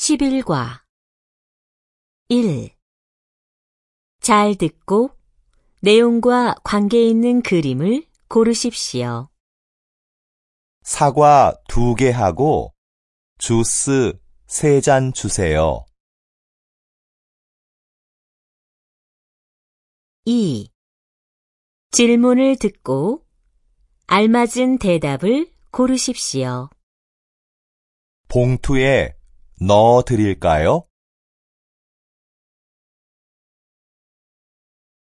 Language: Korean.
11과 1. 잘 듣고 내용과 관계 있는 그림을 고르십시오. 사과 2개 하고 주스 3잔 주세요. 2. 질문을 듣고 알맞은 대답을 고르십시오. 봉투에 넣어 드릴까요?